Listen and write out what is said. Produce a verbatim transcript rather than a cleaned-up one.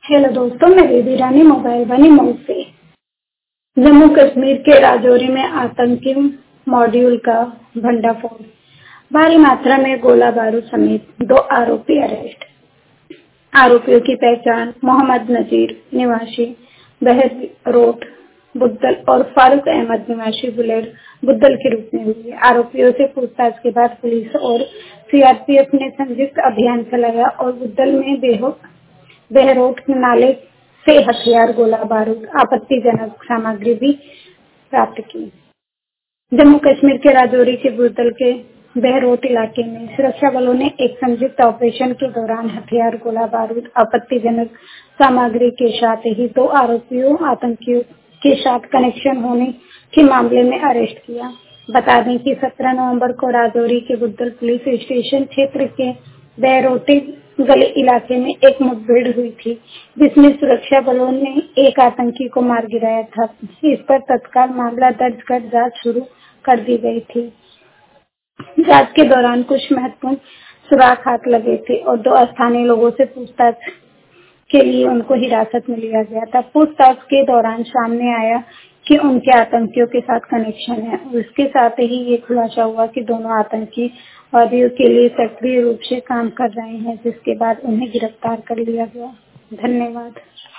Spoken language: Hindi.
हेलो दोस्तों, मैं बेबी रानी मोबाइल बनी मऊ से। जम्मू कश्मीर के राजौरी में आतंकी मॉड्यूल का भंडाफोड़, भारी मात्रा में गोला बारूद समेत दो आरोपी अरेस्ट। आरोपियों की पहचान मोहम्मद नजीर निवासी बहरोट बुद्दल और फारूक अहमद निवासी बुलेर बुद्दल के रूप में हुई है। आरोपियों से पूछताछ के बाद पुलिस और सीआरपीएफ ने संयुक्त अभियान चलाया और बुद्दल में बेहो बहरोट नाले से हथियार, गोला बारूद, आपत्तिजनक सामग्री भी प्राप्त की। जम्मू कश्मीर के राजौरी के बुद्दल के बहरोट इलाके में सुरक्षा बलों ने एक संयुक्त ऑपरेशन के दौरान हथियार, गोला बारूद, आपत्तिजनक सामग्री के साथ ही दो आरोपियों आतंकियों के साथ कनेक्शन होने के मामले में अरेस्ट किया। बता दें कि सत्रह नवंबर को राजौरी के बुद्दल पुलिस स्टेशन क्षेत्र के बहरोटी गली इलाके में एक मुठभेड़ हुई थी, जिसमें सुरक्षा बलों ने एक आतंकी को मार गिराया था। इस पर तत्काल मामला दर्ज कर जांच शुरू कर दी गई थी। जांच के दौरान कुछ महत्वपूर्ण सुराग हाथ लगे थे और दो स्थानीय लोगों से पूछताछ के लिए उनको हिरासत में लिया गया था। पूछताछ के दौरान सामने आया कि उनके आतंकियों के साथ कनेक्शन है। उसके साथ ही ये खुलासा हुआ कि दोनों आतंकी वादियों के लिए सक्रिय रूप से काम कर रहे हैं, जिसके बाद उन्हें गिरफ्तार कर लिया गया। धन्यवाद।